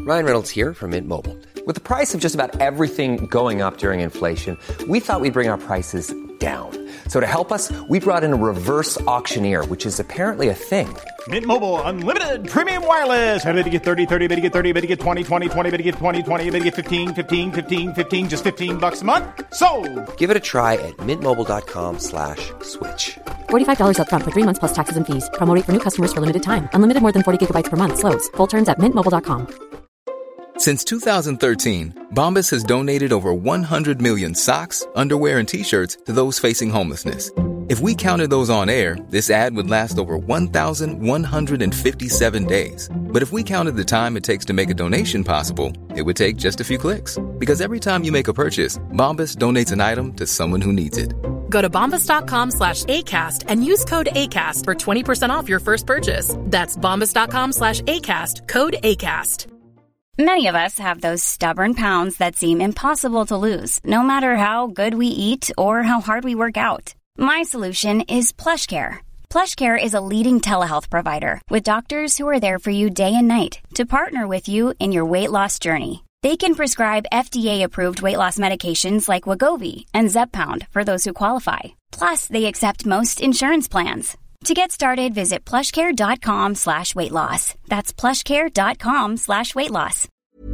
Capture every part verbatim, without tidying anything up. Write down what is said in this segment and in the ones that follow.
Ryan Reynolds here from Mint Mobile. With the price of just about everything going up during inflation, we thought we'd bring our prices down. So to help us, we brought in a reverse auctioneer, which is apparently a thing. Mint Mobile Unlimited Premium Wireless. How to get thirty, thirty, how to get thirty, how to get twenty, twenty, twenty, how to get twenty, twenty, how to get fifteen, fifteen, fifteen, fifteen, just fifteen bucks a month? Sold! Give it a try at mintmobile.com slash switch. forty-five dollars up front for three months plus taxes and fees. Promo rate for new customers for limited time. Unlimited more than forty gigabytes per month. Slows full terms at mint mobile dot com. Since two thousand thirteen, Bombas has donated over one hundred million socks, underwear, and T-shirts to those facing homelessness. If we counted those on air, this ad would last over one thousand one hundred fifty-seven days. But if we counted the time it takes to make a donation possible, it would take just a few clicks. Because every time you make a purchase, Bombas donates an item to someone who needs it. Go to bombas.com slash ACAST and use code ACAST for twenty percent off your first purchase. That's bombas.com slash ACAST, code ACAST. Many of us have those stubborn pounds that seem impossible to lose, no matter how good we eat or how hard we work out. My solution is PlushCare. PlushCare is a leading telehealth provider with doctors who are there for you day and night to partner with you in your weight loss journey. They can prescribe F D A-approved weight loss medications like Wegovy and Zepbound for those who qualify. Plus, they accept most insurance plans. To get started, visit plushcare.com slash weight loss. That's plushcare.com slash weight loss.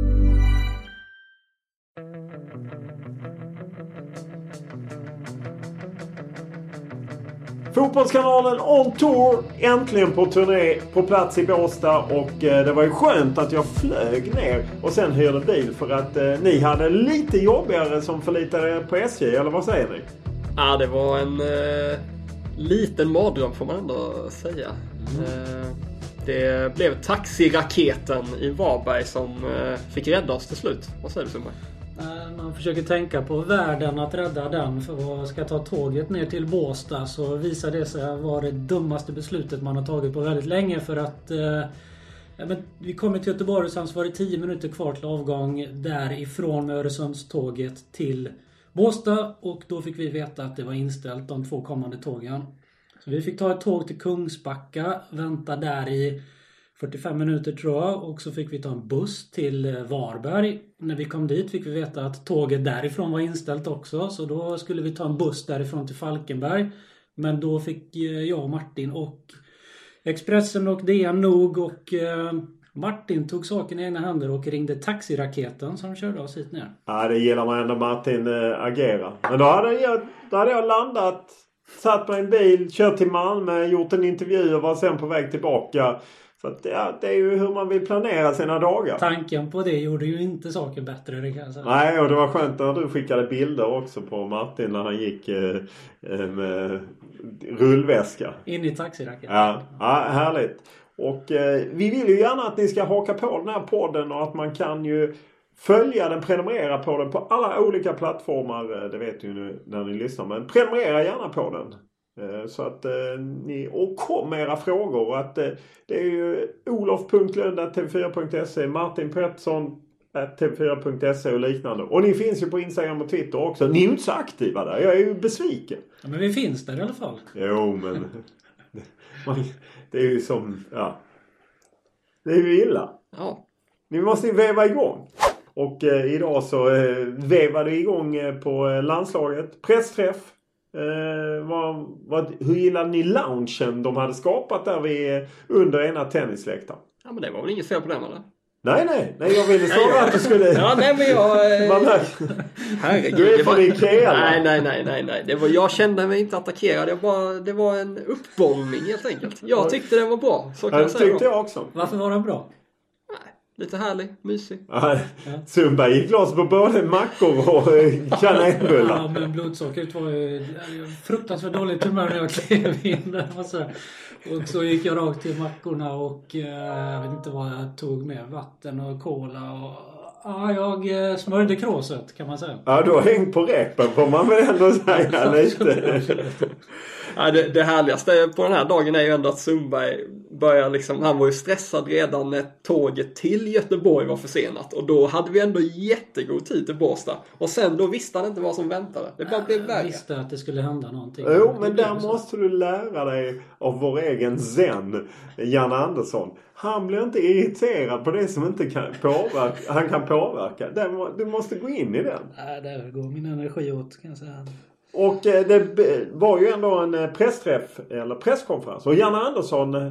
Fotbollskanalen On Tour, äntligen på turné på plats i Båstad, och eh, det var ju skönt att jag flög ner och sen hyrde bil för att eh, ni hade lite jobbigare som förlitade på S J, eller vad säger ni? Ja, det var en eh, liten mardröm får man ändå säga. Mm. Eh, det blev taxiraketen i Varberg som eh, fick rädda oss till slut. Vad säger du, Sundberg? Man försöker tänka på världen att rädda den, för att ska ta tåget ner till Båstad så visar det sig vara det dummaste beslutet man har tagit på väldigt länge, för att eh, ja, men vi kommer till Göteborg och sen så var det tio minuter kvar till avgång därifrån med Öresundståget till Båstad, och då fick vi veta att det var inställt de två kommande tågen. Så vi fick ta ett tåg till Kungsbacka, vänta där i fyrtiofem minuter tror jag, och så fick vi ta en buss till Varberg. När vi kom dit fick vi veta att tåget därifrån var inställt också, så då skulle vi ta en buss därifrån till Falkenberg. Men då fick jag och Martin och Expressen och D N nog, och eh, Martin tog saken i egna händer och ringde taxiraketen som körde oss hit ner. Ja, det gillar man ändå Martin äh, agera. Men då hade, jag, då hade jag landat, satt på en bil, kört till Malmö, gjort en intervju och var sen på väg tillbaka. Så att, ja, det är ju hur man vill planera sina dagar. Tanken på det gjorde ju inte saken bättre, det kan jag säga. Nej, och det var skönt när du skickade bilder också på Martin när han gick eh, med rullväska. In i taxiraketen. Ja, ja, härligt. Och eh, vi vill ju gärna att ni ska haka på den här podden, och att man kan ju följa den, prenumerera på den på alla olika plattformar. Det vet ju nu när ni lyssnar, men prenumerera gärna på den. Så att eh, ni, och kom med era frågor, och att eh, det är ju olof punkt lund snabel-a t v fyra punkt se, Martin Pettersson snabel-a t v fyra punkt se och liknande. Och ni finns ju på Instagram och Twitter också. Ni är ju inte så aktiva där, jag är ju besviken. Ja, men vi finns där i alla fall. Jo, men man, det är ju som, ja, det är ju illa. Ja. Ni måste ju väva igång. Och eh, idag så eh, vevade det igång eh, på eh, landslaget, pressträff. Eh, vad, vad, hur gillar ni loungen de hade skapat där vid, under ena tennisläktaren? Ja, men det var väl inget fel på den, eller? Nej, nej, nej, jag ville svara att du skulle... Ja, nej, men jag... Man hör... Herregud, du är det från var... Ikea. Nej, nej, nej, nej, nej. Det var... Jag kände mig inte attackerad. Det var, det var en uppbollning helt enkelt. Jag tyckte den var bra, så kan ja, jag säga. tyckte jag också. Varför var den bra? Lite härlig, mysig. Ja, Sundberg gick loss på både mackor och kanelbullar. Ja, men blodsockret var ju fruktansvärt dåligt humör när jag klev in där. Och så gick jag rakt till mackorna och jag vet inte vad jag tog med. Vatten och cola och... Ja, jag smörjde kråset kan man säga. Ja, du har hängt på repen får man väl ändå säga lite. Ja, det, det härligaste på den här dagen är ju ändå att Sundberg börjar liksom, han var ju stressad redan när tåget till Göteborg var försenat. Och då hade vi ändå jättegod tid till Båstad. Och sen då visste han inte vad som väntade. Det bara blev värre. Jag visste att det skulle hända någonting. Jo, men där måste du lära dig av vår egen zen, Janne Andersson. Han blir inte irriterad på det som inte kan påverka. Han kan påverka. Du måste gå in i den. Nej, där går min energi åt, kan jag säga. Och det var ju ändå en pressträff eller presskonferens. Och Janne Andersson,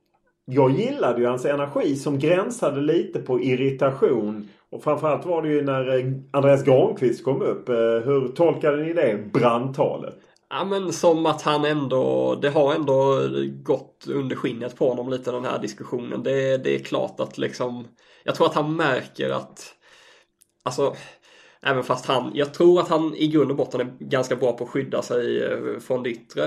jag gillade ju hans energi som gränsade lite på irritation. Och framförallt var det ju när Andreas Granqvist kom upp. Hur tolkade ni det brandtalet? Ja, men som att han ändå, det har ändå gått under skinnet på honom lite den här diskussionen. Det, det är klart att liksom, jag tror att han märker att, alltså, även fast han, jag tror att han i grund och botten är ganska bra på att skydda sig från det yttre.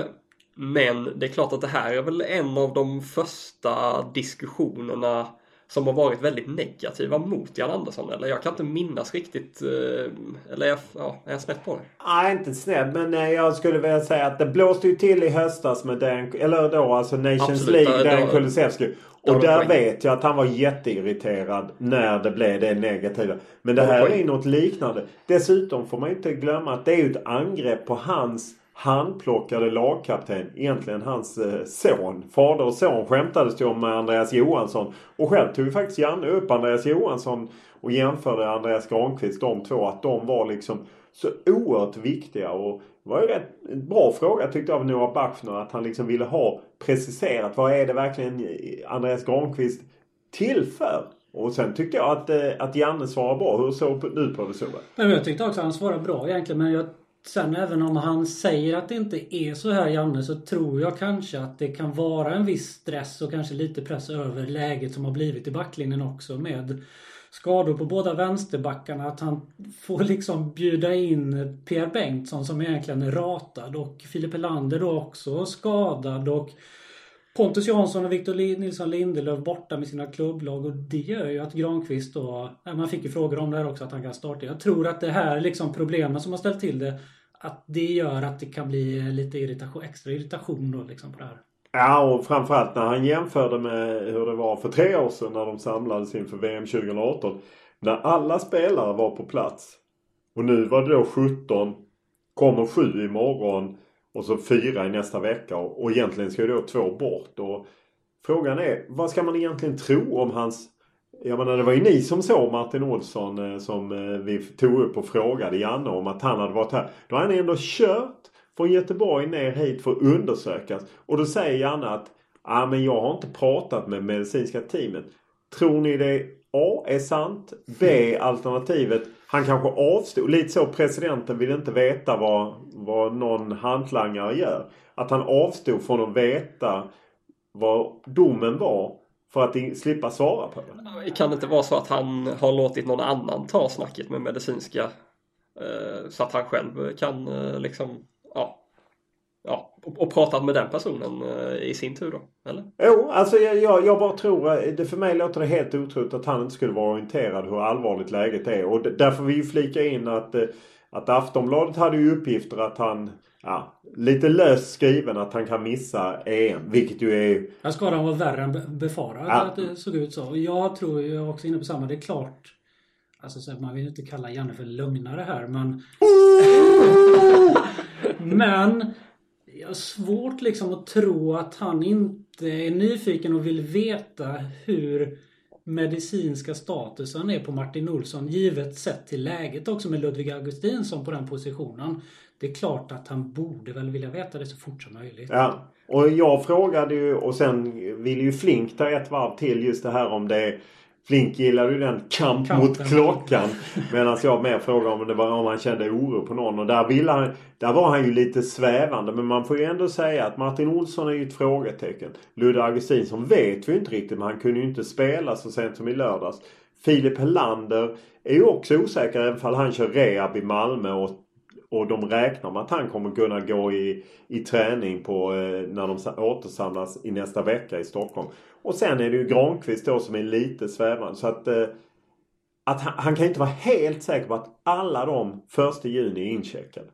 Men det är klart att det här är väl en av de första diskussionerna som har varit väldigt negativa mot Jan Andersson. Eller jag kan inte minnas riktigt. Eller jag, ja, är jag snett på det? Nej, inte snett. Men jag skulle vilja säga att det blåste ju till i höstas med den, eller då alltså Nations Absolut, League, där, Dan Kulusevski. Och där poäng. vet jag att han var jätteirriterad när det blev det negativa. Men det här är något liknande. Dessutom får man inte glömma att det är ju ett angrepp på hans handplockade lagkapten, egentligen hans eh, son. Fader och son skämtades ju om med Andreas Johansson. Och själv tog ju faktiskt Janne upp Andreas Johansson och jämförde Andreas Granqvist, de två, att de var liksom så oerhört viktiga. Och det var ju rätt en bra fråga tyckte jag av Noah Bachner, att han liksom ville ha preciserat vad är det verkligen Andreas Granqvist tillför. Och sen tyckte jag att, eh, att Janne svarade bra. Hur såg du på det så? Men jag tyckte också att han svarade bra egentligen, men jag sen även om han säger att det inte är så här, Janne, så tror jag kanske att det kan vara en viss stress och kanske lite press över läget som har blivit i backlinjen också med skador på båda vänsterbackarna. Att han får liksom bjuda in Pierre Bengtsson som egentligen är ratad och Filip Helander då också skadad och Pontus Jansson och Victor Nilsson Lindelöf borta med sina klubblag, och det gör ju att Granqvist då, man fick ju frågor om det här också, att han kan starta. Jag tror att det här liksom problemen som har ställt till det, att det gör att det kan bli lite irritation, extra irritation då liksom på det här. Ja, och framförallt när han jämförde med hur det var för tre år sedan när de samlades inför V M tjugo arton. När alla spelare var på plats. Och nu var det då sjutton, kommer sju imorgon och så fyra i nästa vecka. Och egentligen ska det då två bort. Och frågan är, vad ska man egentligen tro om hans... Jag menar, det var ju ni som såg Martin Olsson som vi tog upp och frågade Janne om att han hade varit här. Då har han ändå kört från Göteborg ner hit för att undersökas. Och då säger Janne att ah, men jag har inte pratat med medicinska teamet. Tror ni det A är sant? B alternativet. Han kanske avstod. Lite så, presidenten vill inte veta vad, vad någon hantlangare gör. Att han avstod från att veta vad domen var för att slippa svara på det. Kan det inte vara så att han har låtit någon annan ta snacket med medicinska eh, så att han själv kan eh, liksom ja, ja och, och pratat med den personen eh, i sin tur då, eller? Jo, alltså jag, jag, jag bara tror, det för mig låter det helt otroligt att han inte skulle vara orienterad hur allvarligt läget är. Och därför vill vi flika in att, att Aftonbladet hade ju uppgifter att han, ja, lite löst skriven att han kan missa E M, vilket ju är... Jag skadan var värre än befarad, ja. Att det såg ut så. Jag tror ju också inne på samma, det är klart. Alltså så man vill inte kalla Janne för lögnare här, men... men... Jag har svårt liksom att tro att han inte är nyfiken och vill veta hur medicinska statusen är på Martin Olsson, givet sett till läget också med Ludvig Augustinsson på den positionen. Det är klart att han borde väl vilja veta det så fort som möjligt. Ja, och jag frågade ju, och sen ville ju Flink ta ett varv till just det här om det. Flink gillade ju den kamp Kampen. mot klockan. Medan jag mer frågade om det var om han kände oro på någon. Och där, ville han, där var han ju lite svävande. Men man får ju ändå säga att Martin Olsson är ju ett frågetecken. Ludvig Augustinsson vet vi ju inte riktigt. Men han kunde ju inte spela så sent som i lördags. Filip Helander är ju också osäker. Även fall han kör rehab i Malmö. Och, och de räknar med att han kommer kunna gå i, i träning på, eh, när de återsamlas i nästa vecka i Stockholm. Och sen är det ju Granqvist då som är lite svävande. Så att, eh, att han, han kan inte vara helt säker på att alla de första juni är incheckade.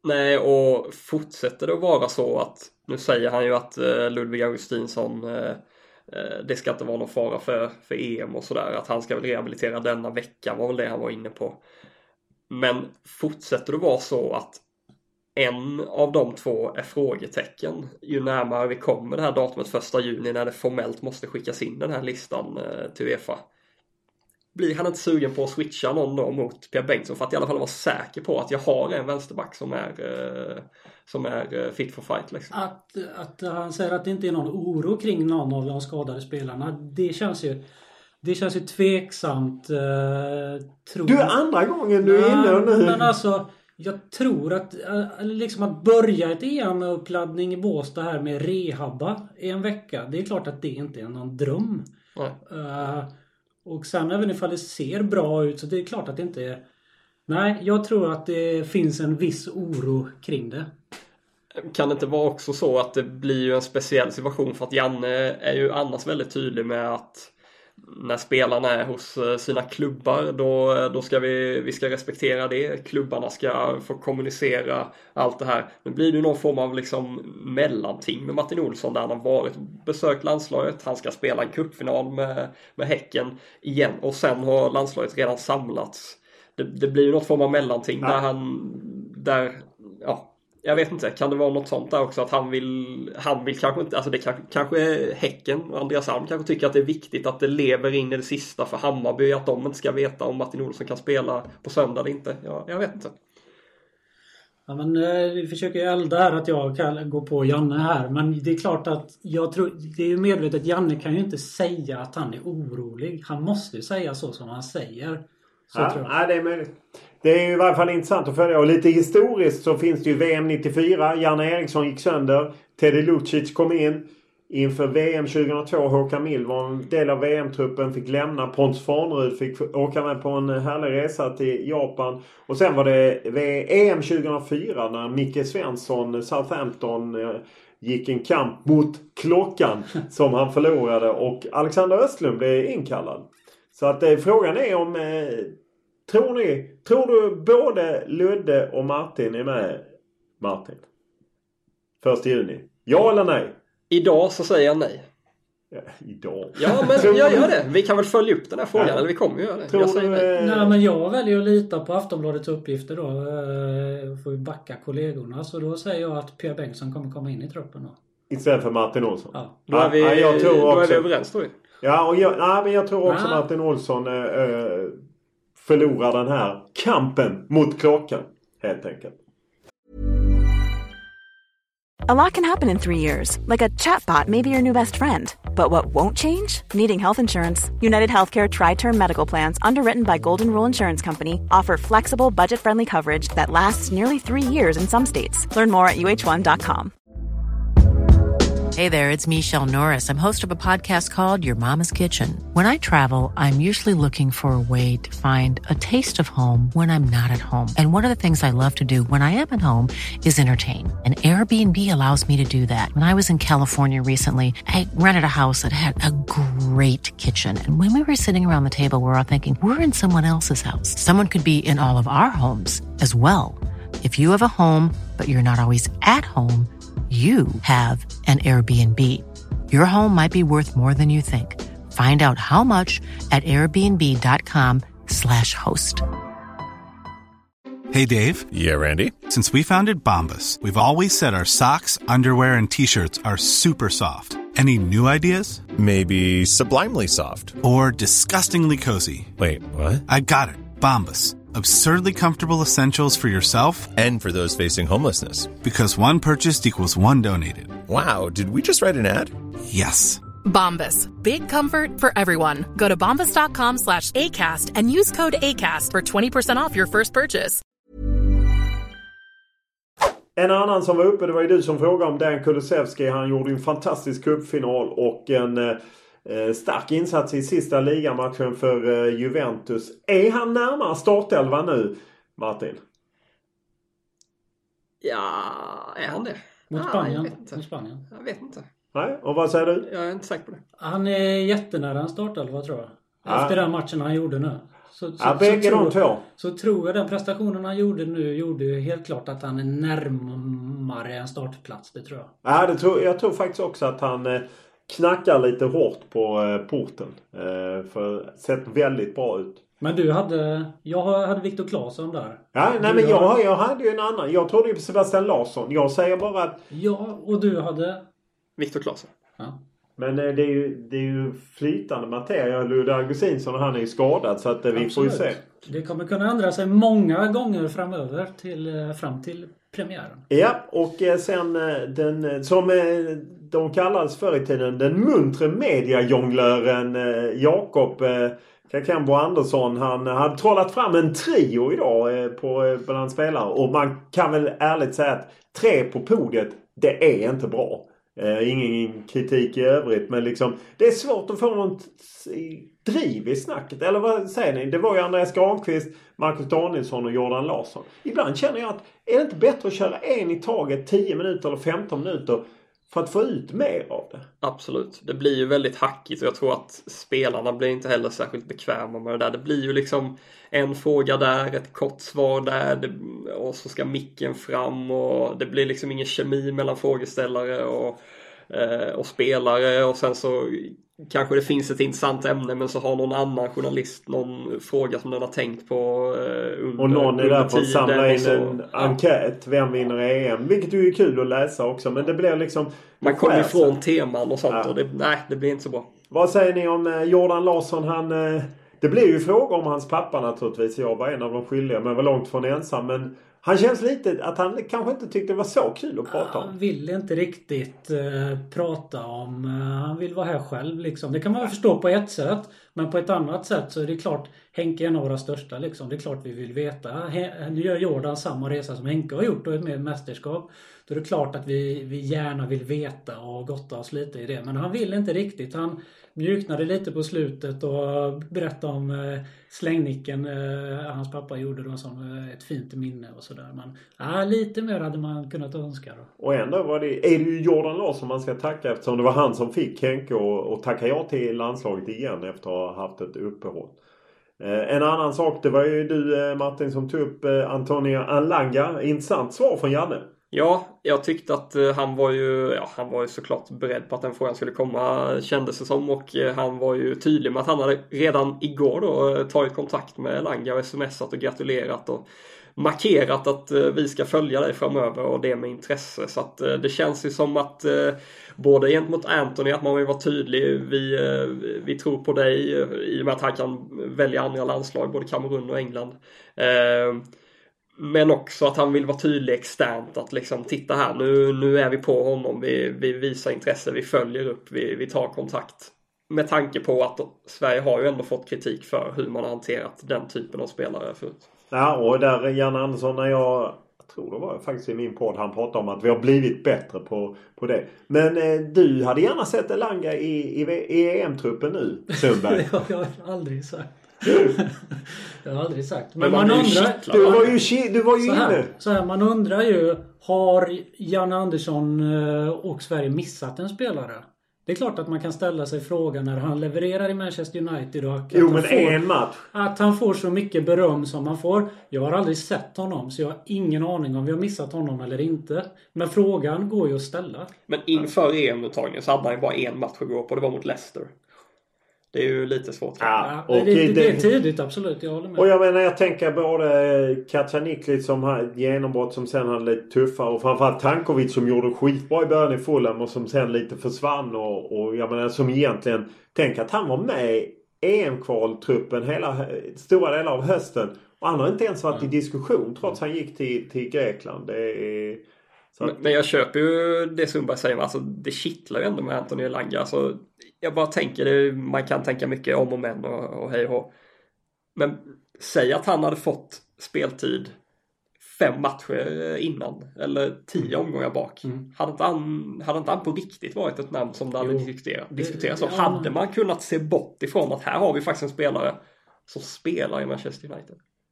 Nej, och fortsätter det att vara så att, nu säger han ju att eh, Ludvig Augustinsson, eh, det ska inte vara någon fara för, för E M och sådär, att han ska väl rehabilitera denna vecka, var väl det han var inne på. Men fortsätter det vara så att en av de två är frågetecken ju närmare vi kommer det här datumet första juni när det formellt måste skickas in den här listan eh, till UEFA. Blir han inte sugen på att switcha någon då mot Pierre Bengtsson för att i alla fall vara säker på att jag har en vänsterback som är, eh, som är eh, fit for fight liksom. Att, att han säger att det inte är någon oro kring någon av de skadade spelarna, det känns ju det känns ju tveksamt. Eh, tror... Du är andra gången du är inne och nu. Men alltså, jag tror att liksom att börja ett E M-uppladdning i Båstad här med rehabba i en vecka, det är klart att det inte är någon dröm. Uh, och sen även ifall det ser bra ut så det är klart att det inte är... Nej, jag tror att det finns en viss oro kring det. Kan det inte vara också så att det blir ju en speciell situation för att Janne är ju annars väldigt tydlig med att när spelarna är hos sina klubbar då, då ska vi, vi ska respektera det. Klubbarna ska få kommunicera allt det här. Nu blir det någon form av liksom mellanting med Martin Olsson där han har varit besökt landslaget. Han ska spela en cupfinal med, med Häcken igen och sen har landslaget redan samlats. Det, det blir ju något form av mellanting ja. där han där, ja jag vet inte, kan det vara något sånt där också att han vill, han vill kanske inte, alltså det kanske, kanske är Häcken och Andreas Alm kanske tycker att det är viktigt att det lever in i det sista för Hammarby, att de inte ska veta om Martin Olsson kan spela på söndag eller inte. Ja, jag vet inte. Ja, men vi försöker elda här att jag kan gå på Janne här, men det är klart att jag tror, det är ju medvetet att Janne kan ju inte säga att han är orolig. Han måste ju säga så som han säger. Så ja, tror jag. Ja, det är möjligt. Det är ju i varje fall intressant att följa. Och lite historiskt så finns det ju V M nittiofyra. Janne Eriksson gick sönder. Teddy Lucic kom in. Inför V M tjugohundratvå. Håkan Mild var en del av V M-truppen. Fick lämna. Pontus Farnerud fick åka med på en härlig resa till Japan. Och sen var det E M tjugohundrafyra när Micke Svensson, Southampton, gick en kamp mot klockan som han förlorade. Och Alexander Östlund blev inkallad. Så att eh, frågan är om... Eh, Tror ni, tror du både Ludde och Martin är med, Martin? första juni. Ja eller nej? Idag så säger jag nej. Ja, idag? Ja, men jag gör det. Vi kan väl följa upp den här frågan. Ja. Eller vi kommer ju göra det. Tror jag säger nej. Nej, men jag väljer att lita på Aftonbladets uppgifter då. Får vi backa kollegorna. Så då säger jag att Pierre Bengtsson kommer komma in i truppen då. Istället för Martin Olsson? Ja. Då är vi, ja, jag tror då också, är vi överens tror vi. Ja, och jag, nej, men jag tror också nej. Martin Olsson... Äh, äh, förlorar den här kampen mot klockan, helt enkelt. A lot can happen in three years, like a chatbot may be your new best friend. But what won't change? Needing health insurance. United Healthcare Tri-Term Medical Plans, underwritten by Golden Rule Insurance Company, offer flexible, budget-friendly coverage that lasts nearly three years in some states. Learn more at U H one dot com. Hey there, it's Michelle Norris. I'm host of a podcast called Your Mama's Kitchen. When I travel, I'm usually looking for a way to find a taste of home when I'm not at home. And one of the things I love to do when I am at home is entertain. And Airbnb allows me to do that. When I was in California recently, I rented a house that had a great kitchen. And when we were sitting around the table, we were all thinking, we're in someone else's house. Someone could be in all of our homes as well. If you have a home, but you're not always at home, you have an Airbnb. Your home might be worth more than you think. Find out how much at airbnb.com slash host. Hey, Dave. Yeah, Randy. Since we founded Bombas, we've always said our socks, underwear, and T-shirts are super soft. Any new ideas? Maybe sublimely soft. Or disgustingly cozy. Wait, what? I got it. Bombas. Absurdly comfortable essentials for yourself and for those facing homelessness. Because one purchased equals one donated. Wow, did we just write an ad? Yes. Bombas. Big comfort for everyone. Go to bombas.com slash ACAST and use code ACAST for twenty percent off your first purchase. En annan som var uppe, det var ju du som frågade om Dan Kulusevski. Han gjorde en fantastisk cupfinal och en... Eh, stark insats i sista ligamatchen för eh, Juventus. Är han närmare startelva nu, Martin? Ja, är han det? Mot Spanien. Ja, Mot Spanien. Jag vet inte. Nej, och vad säger du? Jag är inte säker på det. Han är jättenära en startelva tror jag. Ja. Efter den matchen han gjorde nu. Så, så, ja, bägge så, de tror, två. Så tror jag den prestationen han gjorde nu gjorde ju helt klart att han är närmare en startplats, det tror jag. Ja, det tror, jag tror faktiskt också att han eh, knackar lite hårt på eh, porten. Eh, för sett väldigt bra ut. Men du hade, jag hade Viktor Claesson där. Ja, nej, men jag, jag hade ju en annan. Jag trodde ju på Sebastian Larsson. Jag säger bara att... Ja, och du hade... Viktor Claesson. Ja. Men eh, det är ju, det är ju flytande materia. Ludde Augustinsson och han är ju skadad så att eh, vi får ju se. Det kommer kunna ändra sig många gånger framöver till, fram till premiären. Ja, och eh, sen eh, den som eh, de kallades förr i tiden den muntre mediajonglören eh, Jakob eh, Kakambo Andersson. Han hade trollat fram en trio idag eh, på eh, bland spelare. Och man kan väl ärligt säga att tre på podiet, det är inte bra. Eh, ingen kritik i övrigt, men liksom det är svårt att få något driv i snacket. Eller vad säger ni? Det var ju Andreas Granqvist, Marcus Danielsson och Jordan Larsson. Ibland känner jag att är det inte bättre att köra en i taget tio minuter eller femton minuter för att få ut mer av det? Absolut. Det blir ju väldigt hackigt och jag tror att spelarna blir inte heller särskilt bekväma med det där. Det blir ju liksom en fråga där, ett kort svar där det, och så ska micken fram och det blir liksom ingen kemi mellan frågeställare och, eh, och spelare och sen så kanske det finns ett intressant ämne men så har någon annan journalist någon fråga som den har tänkt på eh, under, och någon är där för att samla in så, en enkät. Vem vinner E M? Vilket ju är kul att läsa också. Men det blir liksom... Man kommer ifrån teman och sånt ja. och det, nej, det blir inte så bra. Vad säger ni om eh, Jordan Larsson? Han, eh, det blir ju fråga om hans pappa naturligtvis. Jag var en av de skyldiga men var långt från ensam. Men han känns lite att han kanske inte tyckte det var så kul att prata om. Han vill inte riktigt eh, prata om. Eh, han vill vara här själv liksom. Det kan man väl förstå på ett sätt. Men på ett annat sätt så är det klart Henke är en av våra största liksom. Det är klart vi vill veta. Nu gör Jordan samma resa som Henke har gjort och ett med mästerskap. Då är det klart att vi, vi gärna vill veta och gotta oss lite i det. Men han vill inte riktigt. Han mjuknade lite på slutet och berättade om eh, slängnicken eh, hans pappa gjorde då som eh, ett fint minne och sådär. Men ja, lite mer hade man kunnat önska då. Och ändå var det, är det ju Jordan Larsson man ska tacka eftersom det var han som fick Henke och, och tacka ja till landslaget igen efter att ha haft ett uppehåll. Eh, en annan sak, det var ju du eh, Martin som tog upp eh, Antonio Alanga. Intressant svar från Janne. Ja, jag tyckte att uh, han var ju ja, han var ju såklart beredd på att den frågan skulle komma, kändes det som, och uh, han var ju tydlig med att han hade redan igår då uh, tagit kontakt med Langa och smsat och gratulerat och markerat att uh, vi ska följa dig framöver och det med intresse. Så att uh, det känns ju som att uh, både gentemot Anthony att man vill vara tydlig, vi, uh, vi tror på dig uh, i och med att han kan välja andra landslag, både Kamerun och England. Uh, Men också att han vill vara tydlig externt att liksom titta här, nu, nu är vi på honom, vi, vi visar intresse, vi följer upp, vi, vi tar kontakt. Med tanke på att Sverige har ju ändå fått kritik för hur man har hanterat den typen av spelare förut. Ja, och där Jan Andersson, när jag, jag tror det var faktiskt i min podd, han pratade om att vi har blivit bättre på, på det. Men eh, du hade gärna sett Elanga i, i, i E M-truppen nu, Sundberg. Det har jag aldrig sagt. Jag har aldrig sagt. Men, Men man, man undrar... Du var ju, du var ju så här, inne. så här, man undrar ju, har Jan Andersson och Sverige missat en spelare? Det är klart att man kan ställa sig frågan när han levererar i Manchester United och att, jo, att, men får, en match. att han får så mycket beröm som han får. Jag har aldrig sett honom så jag har ingen aning om vi har missat honom eller inte. Men frågan går ju att ställa. Men inför E M-uttagningen så hade han ju bara en match att gå på, det var mot Leicester. Det är ju lite svårt. Ja, och det, det, det är tidigt, absolut. Jag håller med. Och jag menar, jag tänker både Katja Niklic som har ett genombrott som sen hade lite tuffare. Och framförallt Tankovic som gjorde skitbra i början i Fulham och som sen lite försvann. Och, och jag menar, som egentligen, tänk att han var med i E M-kvaltruppen hela stora delar av hösten. Och han har inte ens varit mm. i diskussion trots att han gick till, till Grekland. Det är... Så att... Men jag köper ju det Sundberg säger, alltså det kittlar ju ändå med Antonio Elanga. Alltså, jag bara tänker, det, man kan tänka mycket om och men och, och hej och hå. Men säg att han hade fått speltid fem matcher innan eller tio omgångar bak. Mm. Hade, inte han, hade inte han på riktigt varit ett namn som det hade diskuterat? diskuterat. Så ja. Hade man kunnat se bort ifrån att här har vi faktiskt en spelare som spelar i Manchester United.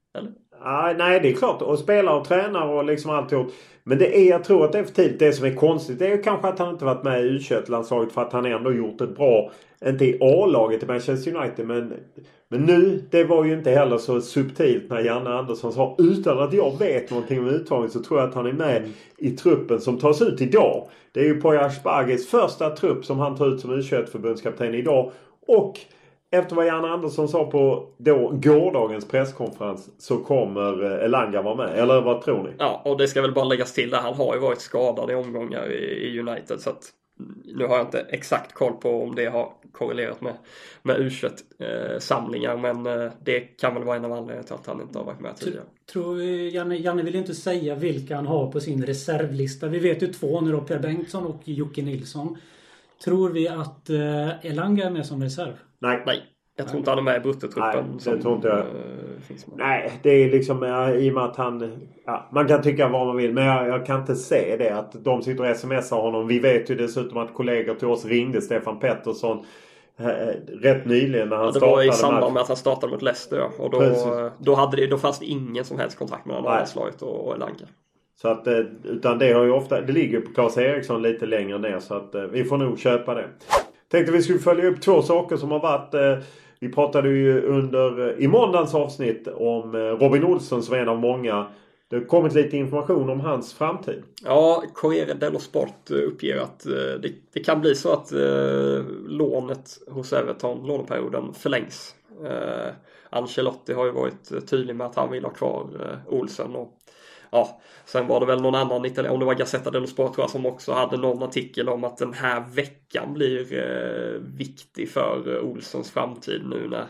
Eller? Ah, nej, det är klart. Och spelare och tränare och liksom alltihop. Men det är, jag tror att det är för tidigt. Det som är konstigt det är ju kanske att han inte varit med i U tjugoett-landslaget för att han ändå gjort ett bra, inte i A-laget i Manchester United, men, men nu, det var ju inte heller så subtilt när Janne Andersson sa, utan att jag vet någonting om uttagning så tror jag att han är med mm. i truppen som tas ut idag. Det är ju Poya Asbaghis första trupp som han tar ut som U tjugoett-förbundskapten idag. Och efter vad Janne Andersson sa på då gårdagens presskonferens så kommer Elanga vara med. Eller vad tror ni? Ja, och det ska väl bara läggas till där. Han har ju varit skadad i omgångar i, i United. Så att nu har jag inte exakt koll på om det har korrelerat med, med U tjugoett-samlingar. Men eh, det kan väl vara en av anledningarna till att han inte har varit med tidigare. Tror, Janne, Janne vill inte säga vilka han har på sin reservlista. Vi vet ju två nu då, Per Bengtsson och Jocke Nilsson. Tror vi att eh, Elanga är med som reserv? Nej. Nej. Jag tror inte han är med i bruttotruppen. Nej, som, det tror inte jag. Äh, finns med. Nej, det är liksom ja, i och med att han... Ja, man kan tycka vad man vill. Men jag, jag kan inte se det. Att de sitter och smsar honom. Vi vet ju dessutom att kollegor till oss ringde Stefan Pettersson eh, rätt nyligen när han ja, det startade. var i samband match. med att han startade mot Leicester. Ja. Och då, då, hade det, då fanns det ingen som helst kontakt mellan landslaget och, och Elanga. Så att, utan det har ju ofta... Det ligger på Claes Eriksson lite längre ner. Så att vi får nog köpa det. Tänkte vi skulle följa upp två saker som har varit... Eh, Vi pratade ju under i måndagens avsnitt om Robin Olsson som är en av många. Det har kommit lite information om hans framtid. Ja, Corriere dello Sport uppger att det, det kan bli så att eh, lånet hos Everton, låneperioden, förlängs. Eh, Ancelotti har ju varit tydlig med att han vill ha kvar eh, Olsson och ja, sen var det väl någon annan italienare, om det var Gazzetta dello Sport tror jag, som också hade någon artikel om att den här veckan blir eh, viktig för eh, Olssons framtid nu när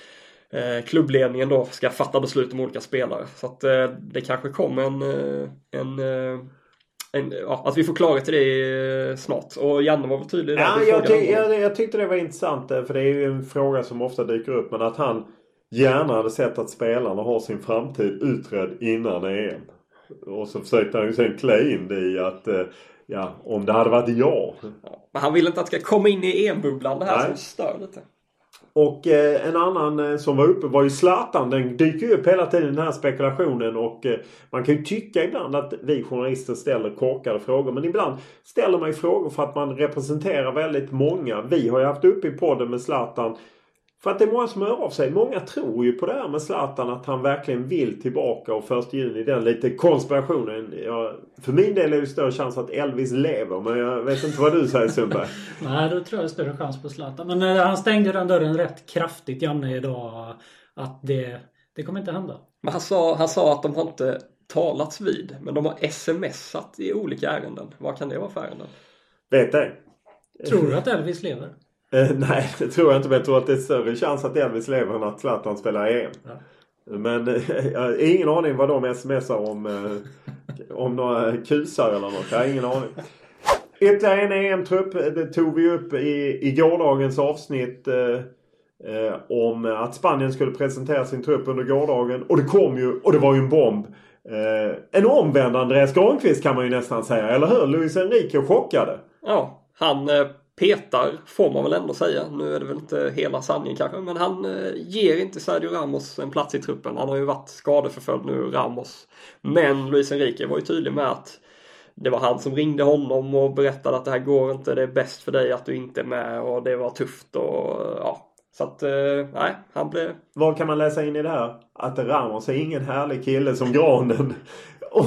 eh, klubbledningen då ska fatta beslut om olika spelare. Så att eh, det kanske kommer en, en, en ja, att vi får klarhet till det eh, snart. Och Janne var väl tydlig där. Ja, jag, ty- jag, jag tyckte det var intressant för det är ju en fråga som ofta dyker upp, men att han gärna hade sett att spelarna har sin framtid utredd innan E M. Och så försökte han ju sen klä in det i att ja, om det hade varit jag. Ja, men han vill inte att det ska komma in i E M-bubblan det här. Nej. Som stör lite. Och eh, en annan eh, som var uppe var ju Zlatan. Den dyker ju upp hela tiden den här spekulationen. Och eh, man kan ju tycka ibland att vi journalister ställer korkade frågor. Men ibland ställer man ju frågor för att man representerar väldigt många. Vi har ju haft uppe i podden med Zlatan. För att det är många som hör av sig. Många tror ju på det här med Zlatan. Att han verkligen vill tillbaka. Och första juni den lite konspirationen. Ja, för min del är det större chans att Elvis lever. Men jag vet inte vad du säger, Sundberg. Nej, då tror jag större chans på Zlatan. Men eh, han stängde den dörren rätt kraftigt, Janne, idag. Att det, det kommer inte hända. Men han sa, han sa att de har inte talats vid. Men de har smsat i olika ärenden. Vad kan det vara för ärenden? Vet det. Tror du att Elvis lever? Eh, nej, det tror jag inte. Men jag tror att det är större chans att Elvis lever än att Zlatan spelar E M. Ja. Men eh, jag har ingen aning vad de smsar om. Eh, om några kusar eller något. Jag har ingen aning. Ytterligare en E M-trupp. Det tog vi upp i, i gårdagens avsnitt. Eh, eh, om att Spanien skulle presentera sin trupp under gårdagen. Och det kom ju. Och det var ju en bomb. Eh, en omvänd Andreas Granqvist kan man ju nästan säga. Eller hur? Luis Enrique chockade. Ja, han... Eh... petar får man väl ändå säga. Nu är det väl inte hela sanningen kanske. Men han eh, ger inte Sergio Ramos en plats i truppen. Han har ju varit skadeförföljd nu, Ramos. Men Luis Enrique var ju tydlig med att det var han som ringde honom och berättade att det här går inte. Det är bäst för dig att du inte är med. Och det var tufft och ja. Så att, eh, nej, han blev... Vad kan man läsa in i det här? Att Ramos är ingen härlig kille som granen. Och...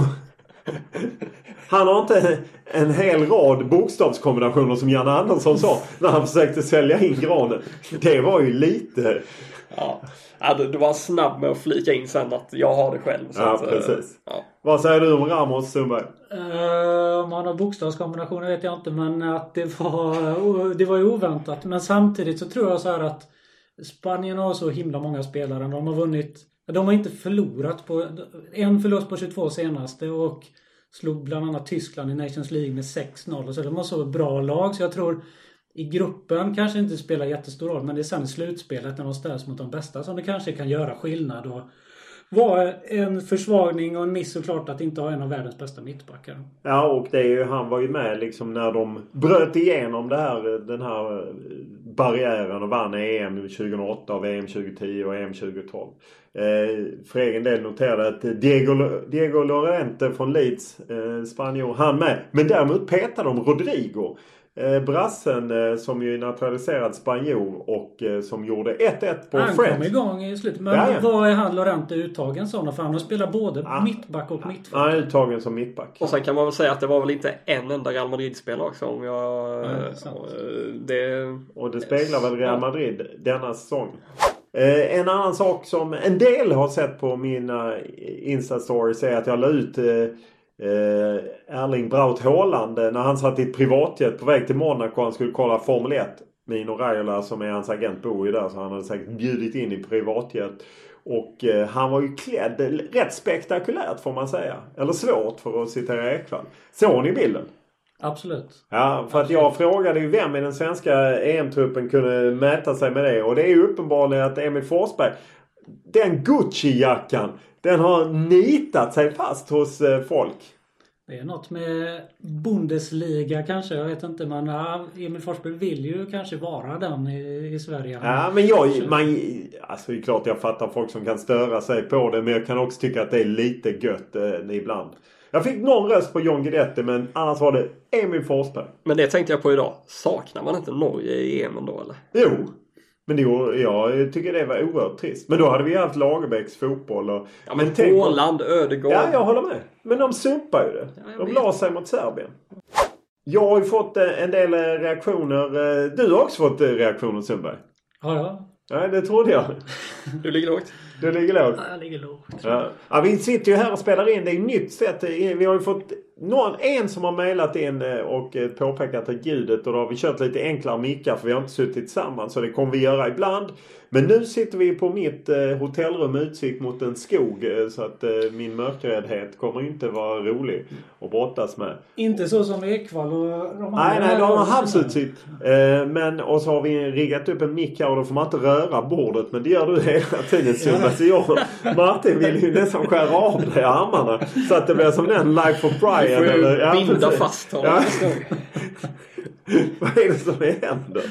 Han har inte en hel rad bokstavskombinationer som Janne Andersson sa när han försökte sälja in granen. Det var ju lite... Ja, ja du, du var snabb med att flika in sen att jag har det själv. Så ja, att, precis. Ja. Vad säger du om Ramos, Sundberg? Uh, om han har bokstavskombinationer vet jag inte, men att det var, det var ju oväntat. Men samtidigt så tror jag så här att Spanien har så himla många spelare. De har vunnit... De har inte förlorat på... En förlust på tjugotvå senaste och slog bland annat Tyskland i Nations League med sex noll. Så de har så bra lag. Så jag tror i gruppen kanske inte spelar jättestor roll. Men det är sen i slutspelet när de ställs mot de bästa som det kanske kan göra skillnad. Och var en försvagning och en miss såklart att inte ha en av världens bästa mittbackar. Ja, och det är ju, han var ju med liksom när de bröt igenom det här, den här barriären och vann E M tjugohundraåtta och V M tjugohundratio och E M tjugotolv. Eh, för egen del noterade att Diego, Diego Llorente från Leeds, eh, spanjor, han med. Men däremot petade de Rodrigo. Eh, brassen eh, som ju är naturaliserad spanjor och eh, som gjorde ett ett på han Friends. Han kom igång i slutet. Men ja, ja. Vad är han Llorente uttagen sådana? För han har spelat både ja. mittback och mittback. Han är uttagen som mittback. Och sen kan man väl säga att det var väl inte en enda Real Madrid-spelare också. Om jag, ja, det, och det speglar väl Real Madrid denna säsong. Eh, en annan sak som en del har sett på mina Insta-stories är att jag la ut eh, Eh, Erling Braut Haaland när han satt i ett privatjet på väg till Monaco. Han skulle kolla Formel ett. Mino Raiola som är hans agent bor ju där, så han hade säkert bjudit in i privatjet. Och eh, han var ju klädd rätt spektakulärt får man säga. Eller svårt för att citera Ekvall. Såg ni bilden? Absolut. Ja, för att jag frågade ju vem i den svenska E M-truppen kunde mäta sig med det. Och det är ju uppenbarligen att Emil Forsberg, den Gucci-jackan, den har nitat sig fast hos eh, folk. Det är något med Bundesliga kanske. Jag vet inte. Men Emil Forsberg vill ju kanske vara den i, i Sverige. Ja, men jag... Man, alltså det är klart jag fattar folk som kan störa sig på det. Men jag kan också tycka att det är lite gött eh, ibland. Jag fick någon röst på John Guidetti, men annars var det Emil Forsberg. Men det tänkte jag på idag. Saknar man inte Norge i E M då eller? Jo. Men det, jag tycker det var oerhört trist. Men då hade vi haft Lagerbäcks fotboll. Och, ja, men, men Åland, Ödegård. Ja, jag håller med. Men de sumpar ju det. Ja, de la sig mot Serbien. Jag har ju fått en del reaktioner. Du har också fått reaktioner, Sundberg. Ja, ja. Nej, det trodde jag. Du ligger lågt. Du ligger lågt. Ja, jag ligger lågt. Ja. Ja, vi sitter ju här och spelar in. Det är ju nytt sätt. Vi har ju fått någon, en som har mejlat in och påpekat att ljudet, och då har vi kört lite enklare mickar för vi har inte suttit tillsammans. Så det kommer vi göra ibland. Men nu sitter vi på mitt eh, hotellrum utsikt mot en skog. Eh, så att eh, min mörkräddhet kommer inte vara rolig att brottas med. Inte så som Ekvall och de andra. Nej, nej, de har havsutsikt. Eh, men, och så har vi riggat upp en mick här och då får man inte röra bordet. Men det gör du hela tiden. Så jag och Martin vill ju nästan skära av dig armarna. Så att det blir som den Life of Brian. Du får eller, ja, binda precis. fast honom. Ja. Vad är det som händer?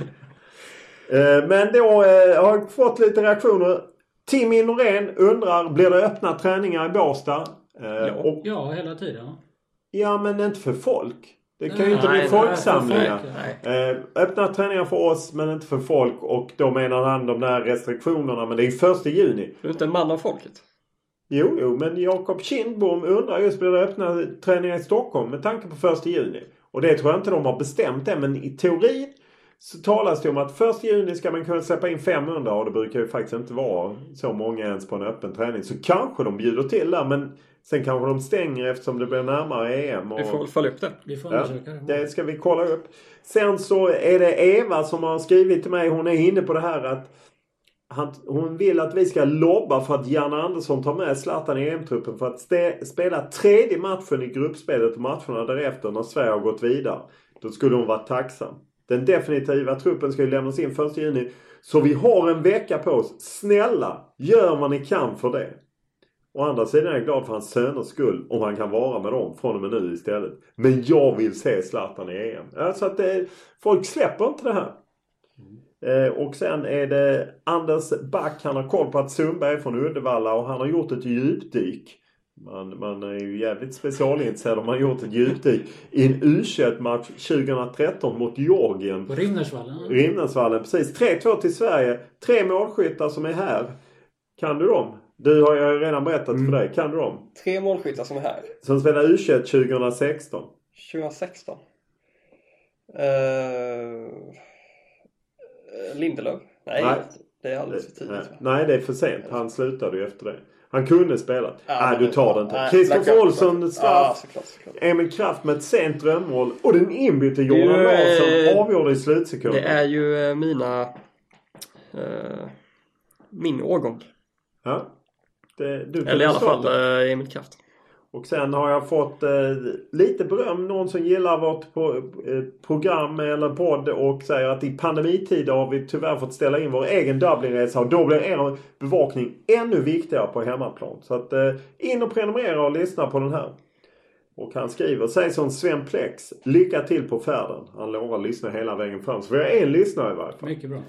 Men då eh, har jag fått lite reaktioner. Timmy Norén undrar, blir det öppna träningar i Båstad? Eh, ja. Och, ja, hela tiden. Ja, men inte för folk. Det kan nej, ju inte nej, bli folksamlingar. Nej. Eh, öppna träningar för oss, men inte för folk. Och då menar han de där restriktionerna. Men det är ju första juni. Du är inte en man av folket. Jo, jo, men Jakob Kindbom undrar just, blir det öppna träningar i Stockholm med tanke på första juni? Och det tror jag inte de har bestämt det, men i teorin så talas det om att första juni ska man kunna släppa in femhundra, och det brukar ju faktiskt inte vara så många ens på en öppen träning. Så kanske de bjuder till där, men sen kanske de stänger eftersom det blir närmare E M. Och, vi får väl följa upp det. Vi får ja, det ska vi kolla upp. Sen så är det Eva som har skrivit till mig, hon är inne på det här att han, hon vill att vi ska lobba för att Janne Andersson tar med Zlatan i E M-truppen för att ste, spela tredje matchen i gruppspelet och matcherna därefter när Sverige har gått vidare. Då skulle hon vara tacksam. Den definitiva truppen ska ju lämnas in första juni. Så vi har en vecka på oss. Snälla, gör vad ni kan för det. Å andra sidan är jag glad för hans söners skull om han kan vara med dem från och med nu istället. Men jag vill se Zlatan i E M. Alltså att det, folk släpper inte det här. Eh, och sen är det Anders Back. Han har koll på att Sundberg är från Uddevalla och han har gjort ett djupdyk. Man, man är ju jävligt specialintresserad om man har gjort ett djupdyk i en U tjugoett-match tjugohundratretton mot Georgien. På Rimnersvallen. Rimnersvallen, precis. tre två till Sverige. Tre målskyttar som är här. Kan du dem? Du har ju redan berättat mm. för dig. Kan du dem? Tre målskyttar som är här. Som spelar U tjugoett tjugohundrasexton. tjugohundrasexton. Uh... Lindelöf? Nej, Nej, det är alldeles för tidigt. Nej. Nej, det är för sent. Han slutade ju efter det. Han kunde spela. Ja, Nej, du tar det inte. Kristoffer Olsson straff. Ja, såklart, såklart. Emil Kraft med ett sent drömmål. Och den inbytte Johan Larsson avgjorde i slutsekunden. Det är ju mina... Uh, min årgång. Ja. Det, du Eller i alla fall uh, Emil Kraft. Och sen har jag fått eh, lite beröm. Någon som gillar vårt på, eh, program eller podd och säger att i pandemitider har vi tyvärr fått ställa in vår egen Dublinresa. Och då blir er bevakning ännu viktigare på hemmaplan. Så att eh, in och prenumerera och lyssna på den här. Och han skriver, säg som Sven Plex, lycka till på färden. Han lovar att lyssna hela vägen fram. Så vi har en lyssnare i varje fall. Mycket bra.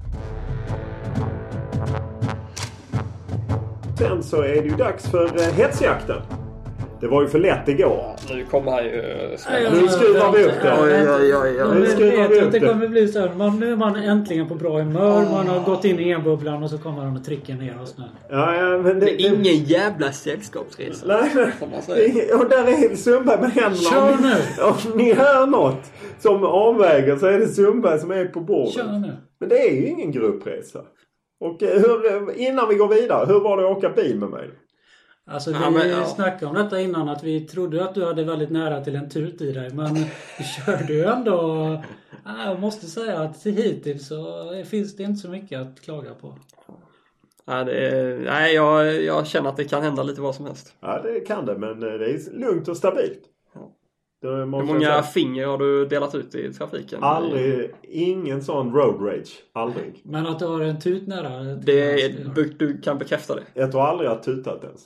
Sen så är det ju dags för eh, hetsjakten. Det var ju för lätt igår. Nu kommer han ju... Nu skruvar vi upp det. Oj, oj, oj, oj. Nu Nu skruvar vet vi jag att upp det det. kommer bli så. Man, nu är man äntligen på bra humör. Man har gått in i en bubblan och så kommer han och trycker ner oss nu. Ja, ja, men det, Det är ingen jävla sällskapsresa. Nej, som man men, säger. och där är Sundberg med händerna. Kör Om ni- nu. Om ni hör något som avväger så är det Sundberg som är på bordet. Kör nu. Men det är ju ingen gruppresa. Och eh, hur, innan vi går vidare, hur var det att åka bil med mig? Alltså vi Ja, men, ja. snackade om detta innan att vi trodde att du hade väldigt nära till en tut i dig. Men du körde ju ändå... Ja, jag måste säga att hittills så finns det inte så mycket att klaga på. Nej, det är, nej jag, jag känner att det kan hända lite vad som helst. Ja, det kan det, men eh, det är lugnt och stabilt. Ja. Det Hur måste jag många säga. finger har du delat ut i trafiken? Aldrig, ingen sån road rage. Aldrig. Men att du har en tut nära... Det är, du kan bekräfta det. Jag tror aldrig jag har tutat ens.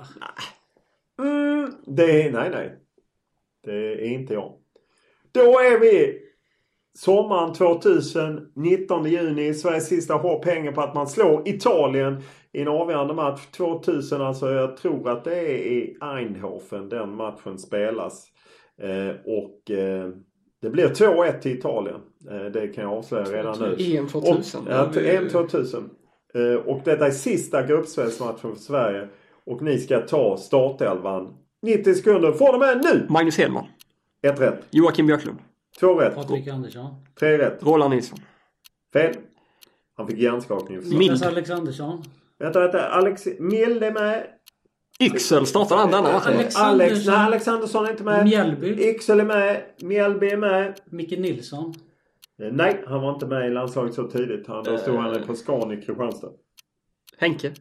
Ja. Mm, det är, nej, nej. Det är inte jag. Då är vi sommaren tvåtusen, nittonde juni. Sveriges sista hopp hänger på att man slår Italien i en avgörande match. tvåtusen, alltså jag tror att det är i Eindhoven den matchen spelas. Eh, och eh, det blir två ett till Italien. Eh, det kan jag avslöja redan nu. E M tvåtusen. Och, ja, E M tvåtusen. Eh, och detta är sista gruppspelsmatchen för Sverige. Och ni ska ta startelvan. nittio sekunder. Får de med nu! Magnus Hedman. Ett rätt. Joakim Björklund. Två rätt. Patrik Andersson. Tre rätt. Roland Nilsson. Fel. Han fick hjärnskakning. Mild. Niklas Alexandersson. Vänta, vänta. Alex Mild är med. Yxel startar han denna matchen. Alex, Alexandersson. nej, Alexandersson är inte med. Mjällby. Yxel är med. Mjällby är med. Micke Nilsson. Eh, Nej, han var inte med i landslaget så tidigt. Han, då stod han på Scan i Kristianstad. Henke.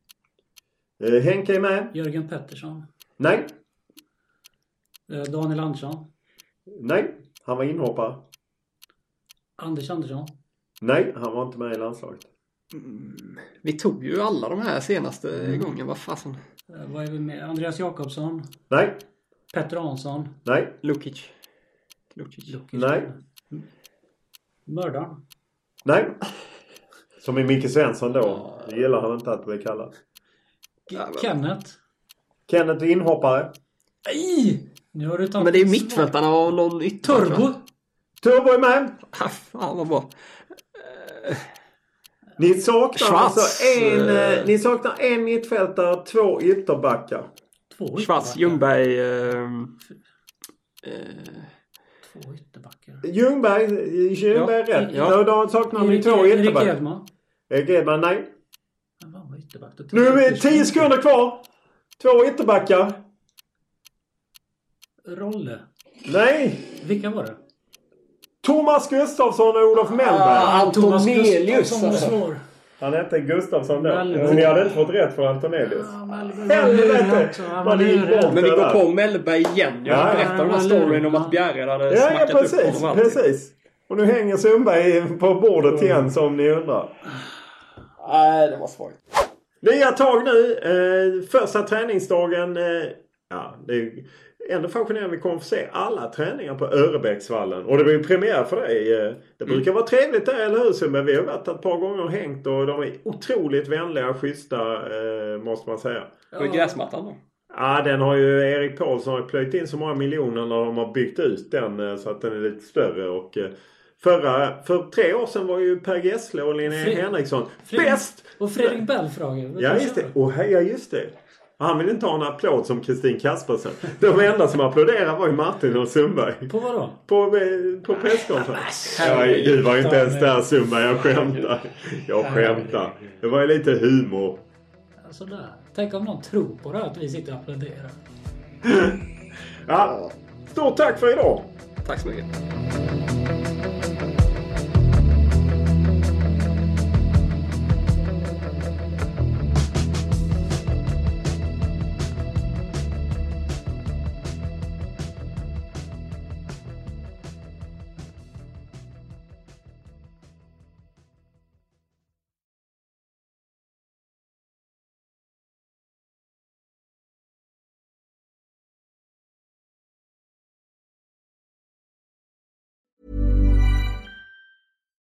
Eh, Henke är med. Jörgen Pettersson. Nej. Eh, Daniel Andersson. Nej. Han var inhoppare. Anders Andersson. Nej, han var inte med i landslaget. Vi tog ju alla de här senaste mm. gången. Vad fasen? Eh, vad är vi med? Andreas Jakobsson. Nej. Petter Hansson. Nej. Lukic. Lukic. Lukic. Nej. Mördaren. Nej. Som är Micke Svensson då. Det gillar han inte att bli kallad. G- Kenneth. Kenneth är inhoppare. Nej! Nu har du tagit Men det är ett mittfältarna och någon ytter. Turbo. Turbo är med. Ah, fan vad bra. Ni saknar Schwarz. alltså en, eh, ni saknar en mittfältare, två ytterbackar. Två Schwarz, ytterbackar. Ljungberg. Eh, eh, Två ytterbackar. Ljungberg, Ljungberg är Ja. rätt. Ja. Då, då saknar ni Erik, två Erik ytterbackar. Edman. Erik Edman, nej. Han var ytterback. Då Nu är det Pettersson. tio sekunder kvar. Två ytterbackar. Rolle. Nej. Vilka var det? Thomas Gustafsson och Olof Mellberg. Ah, Thomas Antonelius, Gustafsson var alltså. svår. Han hette Gustafsson då. Mellberg. Så ni hade inte fått rätt för Antonelius. Ja, Mellberg var lurig Helvete. också. Han var Vad ni gick lurig. bort Men vi det går där. på Mellberg igen. Jag Ja, berättade den här ja, storyn om ja. att Bjerre hade Ja, ja, smackat upp precis. honom alltid. Precis. Och nu hänger Sundberg på bordet igen som ni undrar. Nej, det var svårt. Nya tag nu. Eh, första träningsdagen. Eh, ja, det är ändå fascinerande. Vi kommer få se alla träningar på Örebäcksvallen. Och det var ju premiär för dig. Eh, det brukar vara trevligt där, eller hur? Men vi har varit ett par gånger och hängt. Och de är otroligt vänliga och schyssta, eh, måste man säga. Och gräsmattan då? Ja, den har ju Erik Paulsson har plöjt in så många miljoner när de har byggt ut den eh, så att den är lite större. Och eh, förra, för tre år sedan var ju Per Gessle och Linnea Fred- Henriksson Fred- bäst! Och Fredrik Belfrage. Ja, just det. Och ja, just det. Han vill inte ha en applåd som Kristin Kaspersen. De enda som applåderade var ju Martin och Sundberg. På vad då? På, eh, på presskonferensen. Ja, du var ju inte ens där, Sundberg. Jag skämtar. Jag skämtar. Det var ju lite humor. Alltså där. Tänk om någon tror på det här att vi sitter och applåderar. Ja, stort tack för idag. Tack så mycket.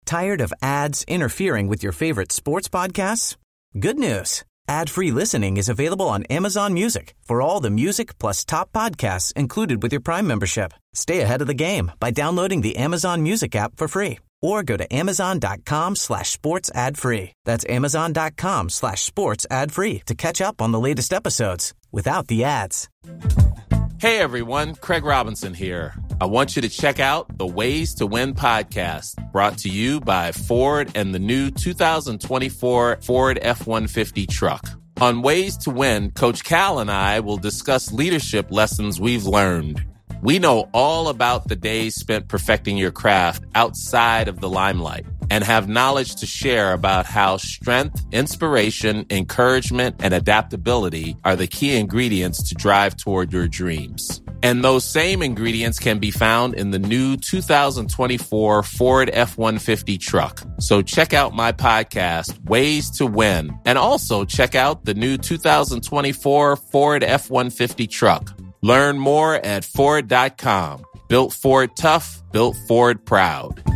Tired of ads interfering with your favorite sports podcasts? Good news. Ad-free listening is available on Amazon Music for all the music plus top podcasts included with your Prime membership. Stay ahead of the game by downloading the Amazon Music app for free or go to amazon.com slash sports ad free. That's amazon.com slash sports ad free to catch up on the latest episodes without the ads. Hey everyone, Craig Robinson here. I want you to check out the Ways to Win podcast, brought to you by Ford and the new two thousand twenty-four Ford F one fifty truck. On Ways to Win, Coach Cal and I will discuss leadership lessons we've learned. We know all about the days spent perfecting your craft outside of the limelight and have knowledge to share about how strength, inspiration, encouragement, and adaptability are the key ingredients to drive toward your dreams. And those same ingredients can be found in the new two thousand twenty-four Ford F one fifty truck. So check out my podcast, Ways to Win, and also check out the new two thousand twenty-four Ford F one fifty truck. Learn more at Ford dot com. Built Ford tough, built Ford proud.